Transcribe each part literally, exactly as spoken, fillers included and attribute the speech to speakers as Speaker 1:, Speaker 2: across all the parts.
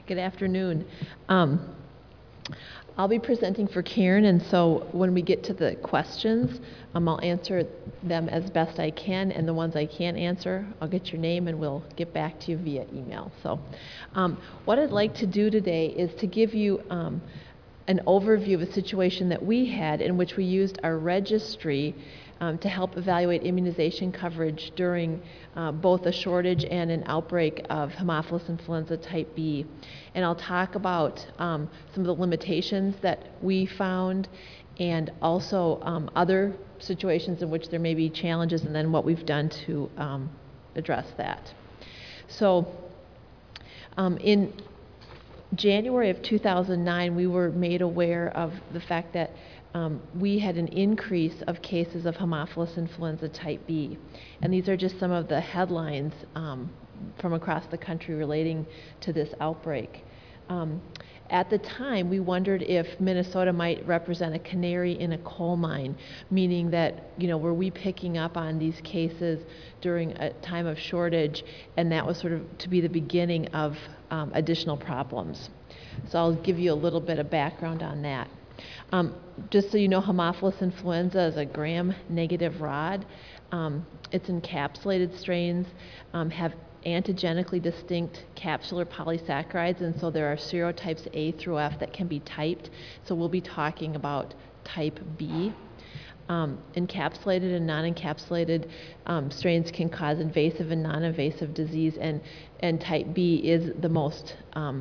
Speaker 1: Good afternoon. Um, I'll be presenting for Karen, and so when we get to the questions, um, I'll answer them as best I can, and the ones I can't answer, I'll get your name and we'll get back to you via email. So um, what I'd like to do today is to give you um, an overview of a situation that we had in which we used our registry um, to help evaluate immunization coverage during uh, both a shortage and an outbreak of Haemophilus influenza type B. And I'll talk about um, some of the limitations that we found and also um, other situations in which there may be challenges and then what we've done to um, address that. So um, in January of two thousand nine, we were made aware of the fact that um, we had an increase of cases of Haemophilus influenza type B. And these are just some of the headlines um, from across the country relating to this outbreak. Um, at the time, we wondered if Minnesota might represent a canary in a coal mine, meaning that, you know, were we picking up on these cases during a time of shortage, and that was sort of to be the beginning of um, additional problems. So I'll give you a little bit of background on that. Um, just so you know, Haemophilus influenza is a gram-negative rod. Um, its encapsulated strains um, have antigenically distinct capsular polysaccharides, and so there are serotypes A through F that can be typed. So we'll be talking about type B. Um, encapsulated and non-encapsulated um, strains can cause invasive and non-invasive disease, and, and type B is the most um,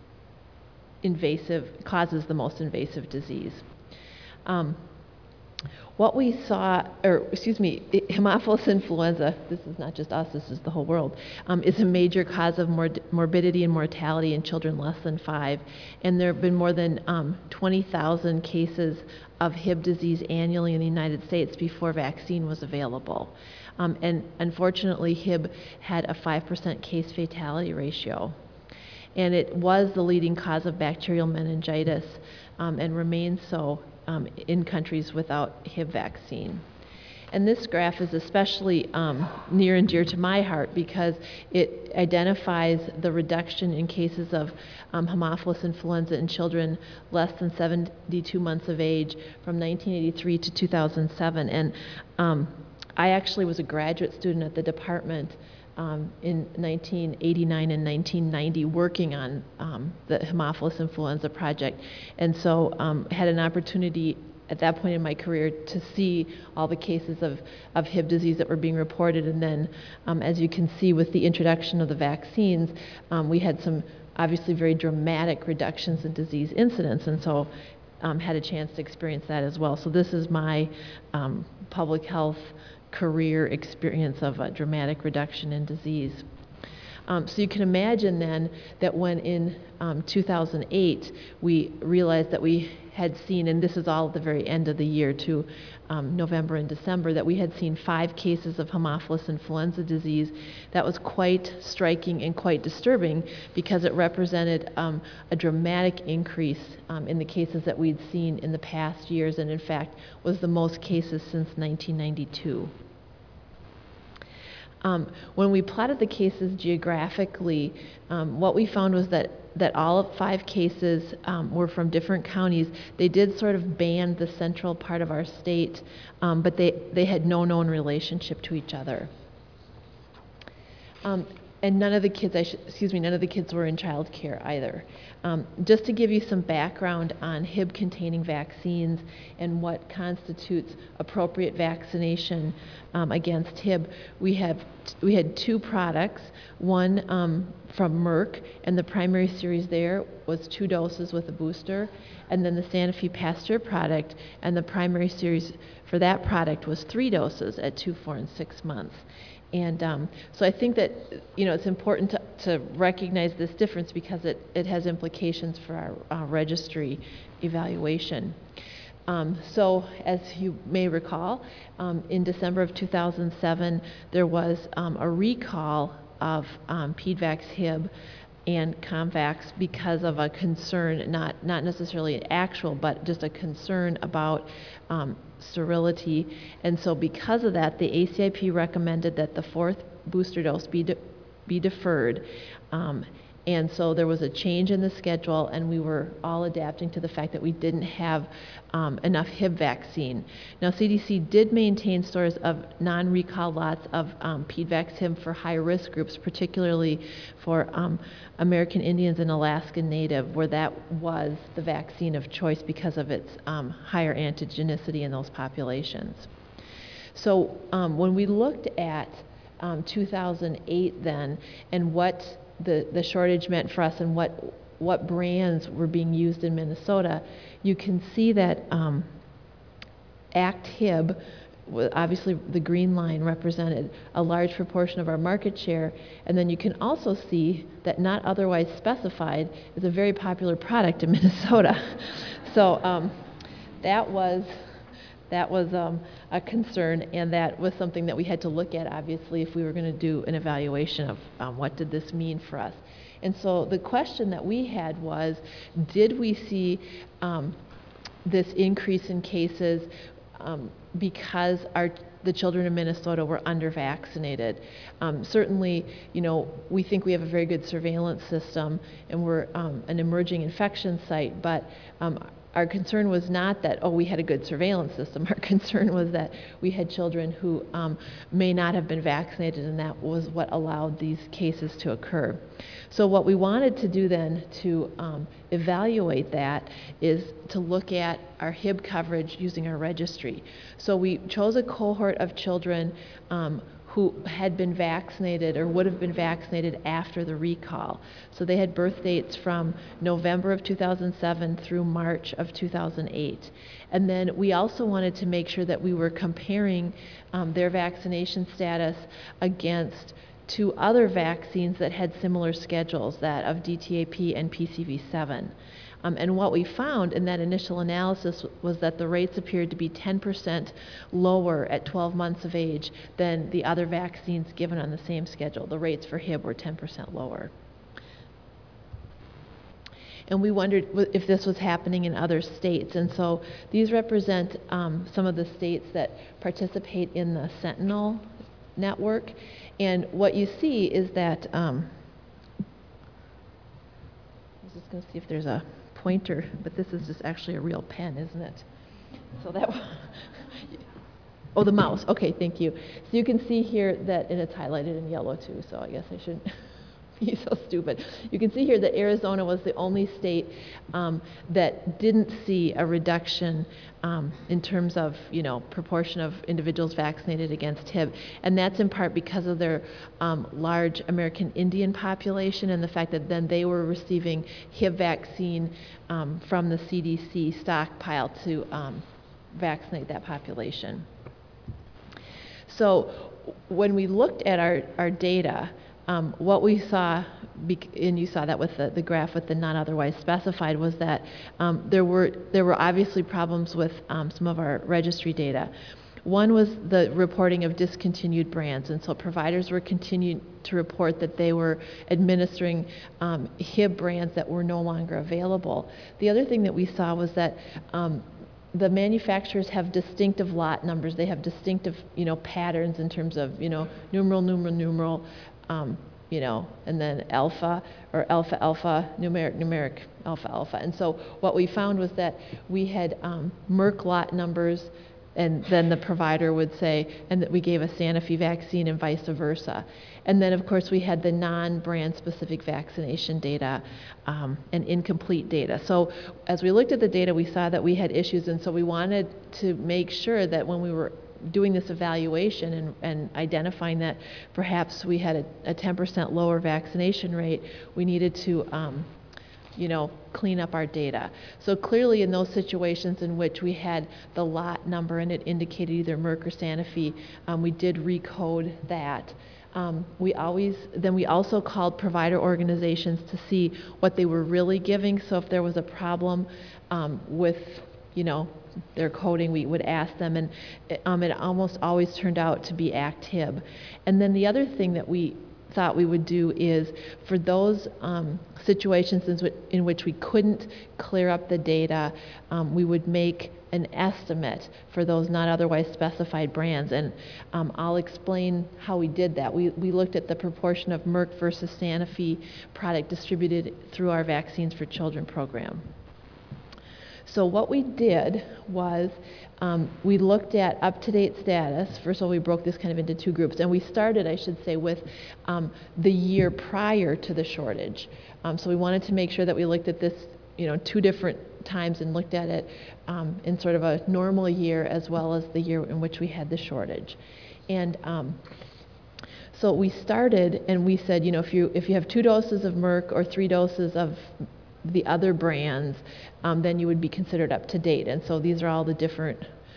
Speaker 1: invasive, causes the most invasive disease. Um, What we saw, or excuse me, Haemophilus influenza, this is not just us, this is the whole world, um, is a major cause of mor morbidity and mortality in children less than five. And there have been more than um, twenty thousand cases of Hib disease annually in the United States before vaccine was available. Um, and unfortunately, Hib had a five percent case fatality ratio. And it was the leading cause of bacterial meningitis um, and remains so Um, in countries without Hib vaccine. And this graph is especially um, near and dear to my heart because it identifies the reduction in cases of um, Haemophilus influenza in children less than seventy-two months of age from nineteen eighty-three to two thousand seven. And um, I actually was a graduate student at the department Um, in nineteen eighty-nine and nineteen ninety working on um, the Haemophilus influenza project, and so um, had an opportunity at that point in my career to see all the cases of, of Hib disease that were being reported, and then um, as you can see with the introduction of the vaccines, um, we had some obviously very dramatic reductions in disease incidence, and so um, had a chance to experience that as well. So this is my um, public health career experience of a dramatic reduction in disease. Um, so you can imagine then that when in um, two thousand eight we realized that we had seen, and this is all at the very end of the year to um, November and December, that we had seen five cases of Haemophilus influenza disease. That was quite striking and quite disturbing because it represented um, a dramatic increase um, in the cases that we'd seen in the past years, and in fact was the most cases since nineteen ninety-two. Um, when we plotted the cases geographically, um, what we found was that, that all of five cases um, were from different counties. They did sort of band the central part of our state, um, but they, they had no known relationship to each other. Um, and none of the kids, I should, excuse me, none of the kids were in child care either. Um, just to give you some background on Hib-containing vaccines and what constitutes appropriate vaccination um, against Hib, we have we had two products. One um, from Merck, and the primary series there was two doses with a booster, and then the Sanofi Pasteur product, and the primary series for that product was three doses at two, four, and six months. And um, so I think that, you know, it's important to, to recognize this difference because it, it has implications for our uh, registry evaluation. Um, so as you may recall, um, in December of two thousand seven, there was um, a recall of um, PEDVAX Hib and Comvax because of a concern, not, not necessarily an actual, but just a concern about um, sterility. And so because of that, the A C I P recommended that the fourth booster dose be, de be deferred. Um, And so there was a change in the schedule, and we were all adapting to the fact that we didn't have um, enough Hib vaccine. Now, C D C did maintain stores of non-recall lots of um, Pedivax Hib for high-risk groups, particularly for um, American Indians and Alaskan Native, where that was the vaccine of choice because of its um, higher antigenicity in those populations. So um, when we looked at um, two thousand eight then, and what the, the shortage meant for us and what, what brands were being used in Minnesota, you can see that um, ACT-Hib, obviously the green line represented a large proportion of our market share, and then you can also see that not otherwise specified is a very popular product in Minnesota. So um, that was That was um, a concern, and that was something that we had to look at, obviously, if we were going to do an evaluation of um, what did this mean for us. And so the question that we had was, did we see um, this increase in cases um, because our the children in Minnesota were under-vaccinated? Um, certainly, you know, we think we have a very good surveillance system, and we're um, an emerging infection site, but um, our concern was not that, oh, we had a good surveillance system. Our concern was that we had children who um, may not have been vaccinated, and that was what allowed these cases to occur. So what we wanted to do then to um, evaluate that is to look at our Hib coverage using our registry. So we chose a cohort of children um, who had been vaccinated or would have been vaccinated after the recall. So they had birth dates from November of two thousand seven through March of two thousand eight. And then we also wanted to make sure that we were comparing um, their vaccination status against two other vaccines that had similar schedules, that of D T A P and P C V seven. Um, and what we found in that initial analysis was that the rates appeared to be ten percent lower at twelve months of age than the other vaccines given on the same schedule. The rates for Hib were ten percent lower. And we wondered if this was happening in other states. And so these represent um, some of the states that participate in the Sentinel network. And what you see is that, um, I was just going to see if there's a pointer, but this is just actually a real pen, isn't it? So that, oh, the mouse. Okay, thank you. So you can see here that, and it's highlighted in yellow too, so I guess I shouldn't be so stupid. You can see here that Arizona was the only state um, that didn't see a reduction um, in terms of, you know, proportion of individuals vaccinated against Hib. And that's in part because of their um, large American Indian population and the fact that then they were receiving Hib vaccine um, from the C D C stockpile to um, vaccinate that population. So when we looked at our, our data, Um, what we saw, and you saw that with the, the graph with the not otherwise specified, was that um, there were there were obviously problems with um, some of our registry data. One was the reporting of discontinued brands, and so providers were continuing to report that they were administering um, Hib brands that were no longer available. The other thing that we saw was that um, the manufacturers have distinctive lot numbers. They have distinctive, you know, patterns in terms of, you know, numeral, numeral, numeral, Um, you know, and then alpha or alpha, alpha, numeric, numeric, alpha, alpha. And so what we found was that we had um, Merck lot numbers, and then the provider would say, and that we gave a Sanofi vaccine and vice versa. And then, of course, we had the non-brand specific vaccination data um, and incomplete data. So as we looked at the data, we saw that we had issues, and so we wanted to make sure that when we were doing this evaluation and, and identifying that perhaps we had a, a ten percent lower vaccination rate, we needed to, um, you know, clean up our data. So clearly in those situations in which we had the lot number and it indicated either Merck or Sanofi, um, we did recode that. Um, we always, then we also called provider organizations to see what they were really giving. So if there was a problem um, with, you know, their coding, we would ask them, and um, it almost always turned out to be ACT-Hib. And then the other thing that we thought we would do is, for those um, situations in, whi- in which we couldn't clear up the data, um, we would make an estimate for those not otherwise specified brands. And um, I'll explain how we did that. We, we looked at the proportion of Merck versus Sanofi product distributed through our Vaccines for Children program. So what we did was um, we looked at up-to-date status. First of all, we broke this kind of into two groups. And we started, I should say, with um, the year prior to the shortage. Um, so we wanted to make sure that we looked at this, you know, two different times and looked at it um, in sort of a normal year as well as the year in which we had the shortage. And um, so we started and we said, you know, if you, if you have two doses of Merck or three doses of the other brands, um, then you would be considered up to date. And so these are all the different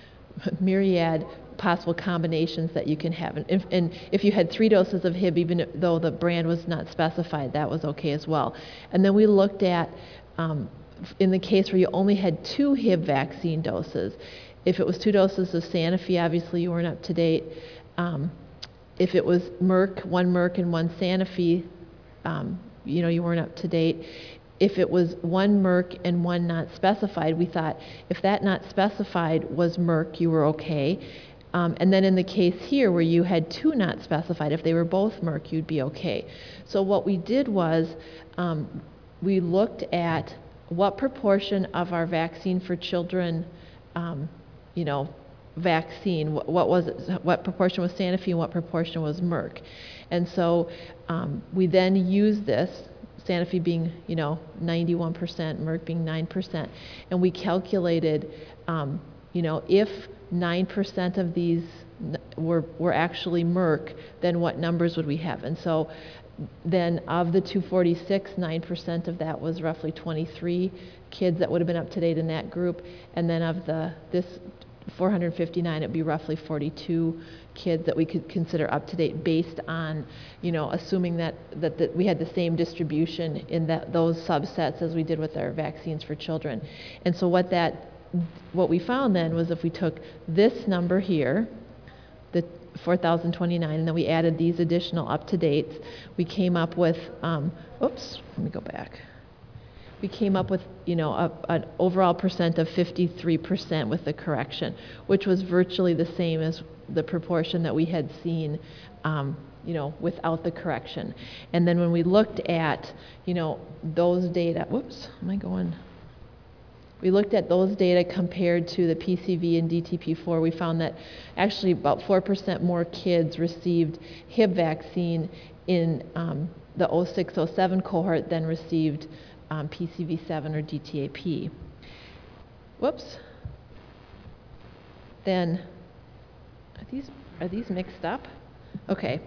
Speaker 1: myriad possible combinations that you can have. And if, and if you had three doses of Hib, even though the brand was not specified, that was okay as well. And then we looked at, um, in the case where you only had two Hib vaccine doses, if it was two doses of Sanofi, obviously you weren't up to date. Um, if it was Merck, one Merck and one Sanofi, um, you know, you weren't up to date. If it was one Merck and one not specified, we thought if that not specified was Merck, you were okay. Um, and then in the case here where you had two not specified, if they were both Merck, you'd be okay. So what we did was um, we looked at what proportion of our Vaccine for Children, um, you know, vaccine, what, what was it, what proportion was Sanofi and what proportion was Merck. And so um, we then used this, Sanofi being, you know, ninety-one percent, Merck being nine percent. And we calculated, um, you know, if nine percent of these were, were actually Merck, then what numbers would we have? And so then of the two forty-six, nine percent of that was roughly twenty-three kids that would have been up to date in that group. And then of the this four hundred fifty-nine, it'd be roughly forty-two kids that we could consider up to date based on, you know, assuming that, that, that we had the same distribution in that, those subsets as we did with our Vaccines for Children. And so what that, what we found then was if we took this number here, the four thousand twenty-nine, and then we added these additional up to dates, we came up with, um, oops, let me go back. We came up with, you know, a, an overall percent of fifty-three percent with the correction, which was virtually the same as the proportion that we had seen, um, you know, without the correction. And then when we looked at, you know, those data, whoops, am I going? We looked at those data compared to the P C V and D T P four. We found that actually about four percent more kids received Hib vaccine in um, the oh six oh seven cohort than received um, P C V seven or D T A P. Whoops. Then, are these, are these mixed up? Okay.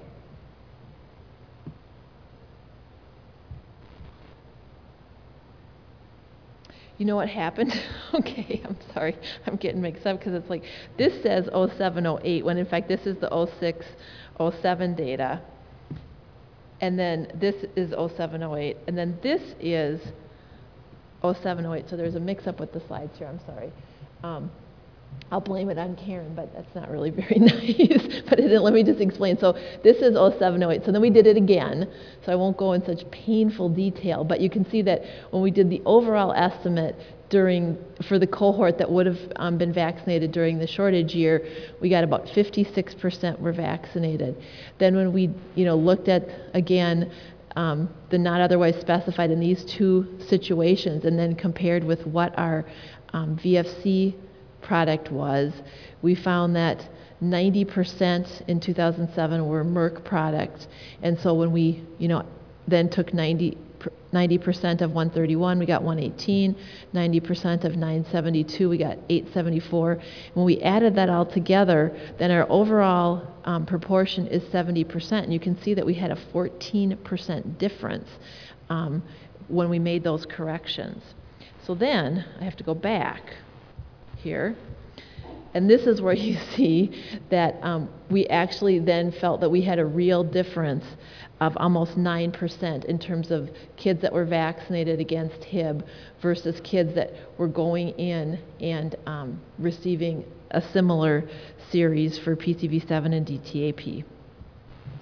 Speaker 1: You know what happened? Okay, I'm sorry. I'm getting mixed up because it's like, this says oh seven oh eight when in fact this is the oh six oh seven data. And then this is oh seven oh eight. And then this is oh seven oh eight. So there's a mix up with the slides here. I'm sorry. Um, I'll blame it on Karen, but that's not really very nice. But it, let me just explain. So this is oh seven oh eight. So then we did it again. So I won't go in such painful detail, but you can see that when we did the overall estimate during, for the cohort that would have um, been vaccinated during the shortage year, we got about fifty-six percent were vaccinated. Then when we, you know, looked at, again, um, the not otherwise specified in these two situations and then compared with what our um, V F C product was, we found that ninety percent in two thousand seven were Merck product. And so when we, you know, then took ninety percent of one thirty-one, we got one eighteen, ninety percent of nine seventy-two, we got eight seventy-four. When we added that all together, then our overall um, proportion is seventy percent. And you can see that we had a fourteen percent difference um, when we made those corrections. So then I have to go back here. And this is where you see that um, we actually then felt that we had a real difference of almost nine percent in terms of kids that were vaccinated against Hib versus kids that were going in and um, receiving a similar series for P C V seven and D T A P.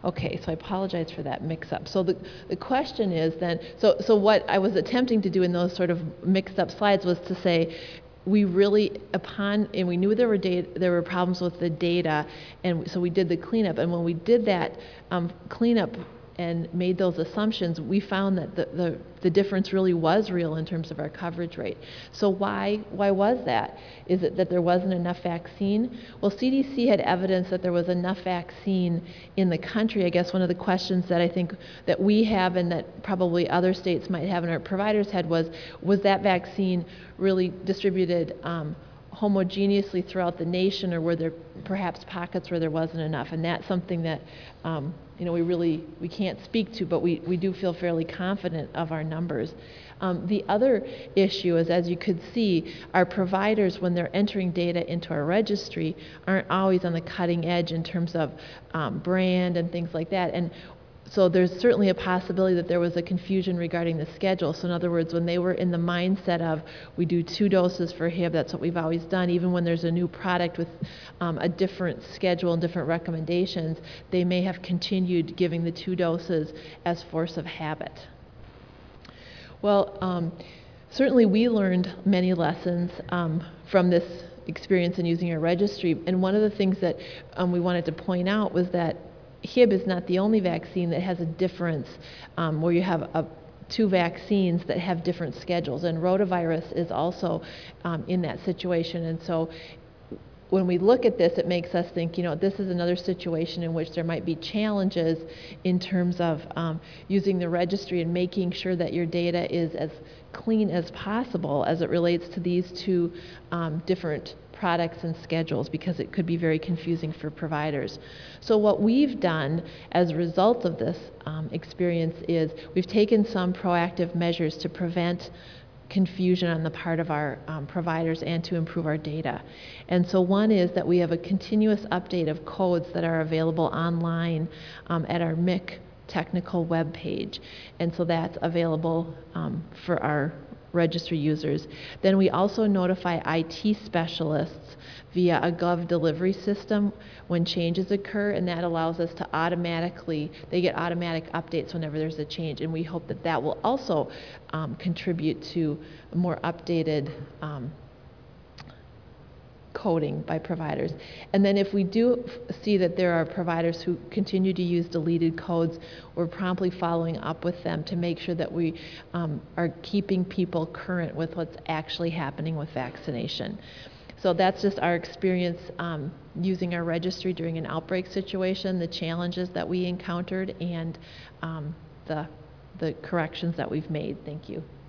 Speaker 1: Okay, so I apologize for that mix-up. So the, the question is then, so, so what I was attempting to do in those sort of mixed-up slides was to say, we really, upon, and we knew there were data, there were problems with the data, and so we did the cleanup. And when we did that um, cleanup and made those assumptions, we found that the, the, the difference really was real in terms of our coverage rate. So why, why was that? Is it that there wasn't enough vaccine? Well, C D C had evidence that there was enough vaccine in the country. I guess one of the questions that I think that we have and that probably other states might have and our providers had was, was that vaccine really distributed um, homogeneously throughout the nation, or were there perhaps pockets where there wasn't enough? And that's something that um, you know, we really, we can't speak to, but we, we do feel fairly confident of our numbers. Um, the other issue is, as you could see, our providers, when they're entering data into our registry, aren't always on the cutting edge in terms of um, brand and things like that. And so there's certainly a possibility that there was a confusion regarding the schedule. So in other words, when they were in the mindset of, we do two doses for H I V, that's what we've always done, even when there's a new product with um, a different schedule and different recommendations, they may have continued giving the two doses as force of habit. Well, um, certainly we learned many lessons um, from this experience in using our registry. And one of the things that um, we wanted to point out was that H I V is not the only vaccine that has a difference um, where you have a, two vaccines that have different schedules, and rotavirus is also um, in that situation. And so when we look at this, it makes us think, you know, this is another situation in which there might be challenges in terms of um, using the registry and making sure that your data is as clean as possible as it relates to these two um, different products and schedules, because it could be very confusing for providers. So what we've done as a result of this um, experience is we've taken some proactive measures to prevent confusion on the part of our um, providers and to improve our data. And so one is that we have a continuous update of codes that are available online um, at our M I C technical web page. And so that's available um, for our registry users. Then we also notify I T specialists via a Gov delivery system when changes occur, and that allows us to automatically, they get automatic updates whenever there's a change, and we hope that that will also um, contribute to a more updated um, coding by providers. And then if we do see that there are providers who continue to use deleted codes, we're promptly following up with them to make sure that we um, are keeping people current with what's actually happening with vaccination. So that's just our experience um, using our registry during an outbreak situation, the challenges that we encountered, and um, the, the corrections that we've made. Thank you.